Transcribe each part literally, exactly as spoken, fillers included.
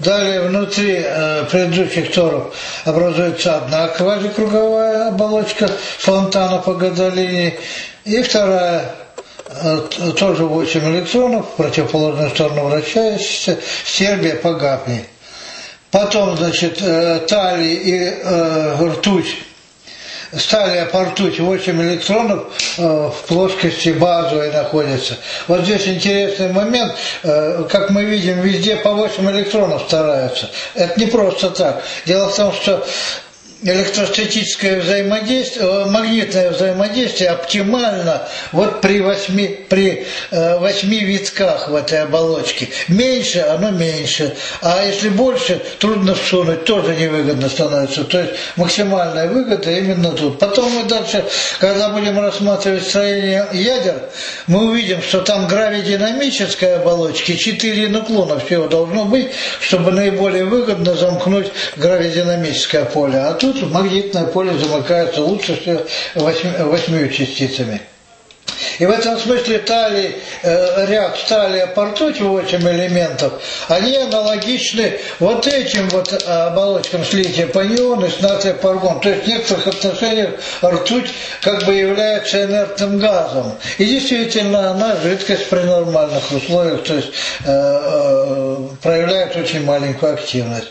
Далее внутри э, предыдущих торов образуется одна квазикруговая оболочка фонтана по гадолинии, и вторая э, тоже восемь электронов, в противоположную сторону вращающаяся, Сербия по Гапни. Потом, значит, э, талий и э, ртуть. Сталия по ртуть восемь электронов э, в плоскости базовой находятся. Вот здесь интересный момент, э, как мы видим, везде по восемь электронов стараются. Это не просто так. Дело в том, что электростатическое взаимодействие, магнитное взаимодействие оптимально вот при восьми, при э, восьми витках в этой оболочке. Меньше, оно меньше. А если больше, трудно всунуть, тоже невыгодно становится. То есть максимальная выгода именно тут. Потом мы дальше, когда будем рассматривать строение ядер, мы увидим, что там гравидинамическая оболочка, четыре наклона всего должно быть, чтобы наиболее выгодно замкнуть гравидинамическое поле. А тут магнитное поле замыкается лучше всего восьмью частицами. И в этом смысле талий, э, ряд талия по ртуть восемь элементов, они аналогичны вот этим вот оболочкам с лития по неону и с натрия по аргону. То есть в некоторых отношениях ртуть как бы является инертным газом. И действительно она жидкость при нормальных условиях, то есть э, э, проявляет очень маленькую активность.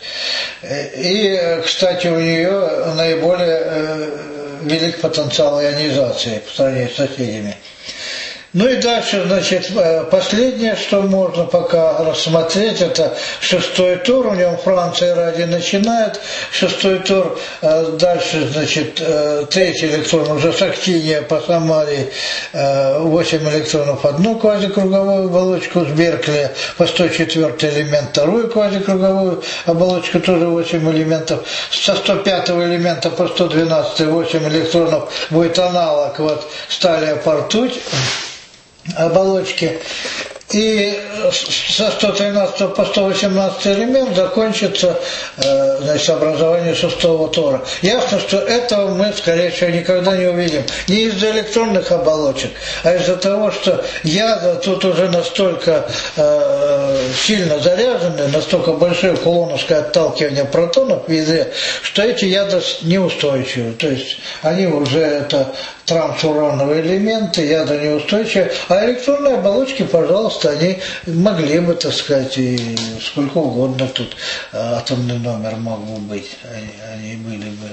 И, кстати, у нее наиболее э, велик потенциал ионизации по сравнению с соседями. Ну и дальше, значит, последнее, что можно пока рассмотреть, это шестой тур, в нем Франция ради начинает, шестой тур, дальше, значит, третий электрон уже с актиния по Самаре, восемь электронов одну квазикруговую оболочку, с Беркли по сто четвёртый элемент вторую квазикруговую оболочку, тоже восемь элементов, со сто пятого элемента по сто двенадцатый восемь электронов будет аналог вот сталия по ртуть оболочки, и со сто тринадцатого по сто восемнадцатый элемент закончится э, значит, образование шестого тора. Ясно, что этого мы, скорее всего, никогда не увидим. Не из-за электронных оболочек, а из-за того, что ядра тут уже настолько э, сильно заряжены, настолько большое кулоновское отталкивание протонов в ядре, что эти ядра неустойчивы. То есть они уже это трансурановые элементы, ядра неустойчивые, а электронные оболочки, пожалуйста, они могли бы, так сказать, и сколько угодно тут атомный номер мог бы быть, они, они были бы,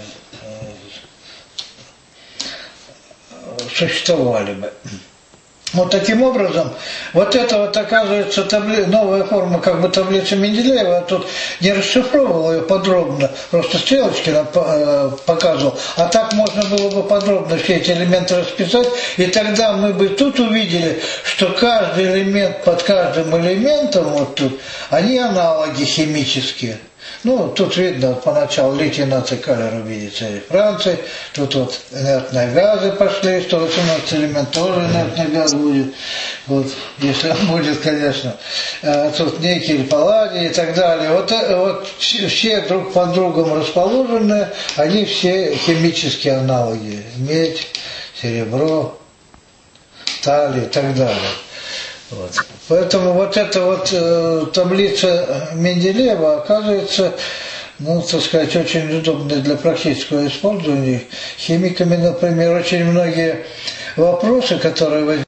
существовали бы. Вот таким образом, вот это вот оказывается табли... новая форма как бы таблицы Менделеева, я тут не расшифровывал ее подробно, просто стрелочки показывал, а так можно было бы подробно все эти элементы расписать, и тогда мы бы тут увидели, что каждый элемент под каждым элементом, вот тут, они аналоги химические. Ну, тут видно, поначалу литий, натрий, калий, рубидий, церий, Франции. Тут вот инертные газы пошли, сто восемнадцатый элемент тоже инертный газ будет. Вот, если он будет, конечно. А тут никель, палладий и так далее. Вот, вот все друг под другом расположенные, они все химические аналоги. Медь, серебро, талий и так далее. Вот. Поэтому вот эта вот э, таблица Менделеева оказывается, ну, так сказать, очень удобной для практического использования. Химиками, например, очень многие вопросы, которые возникают,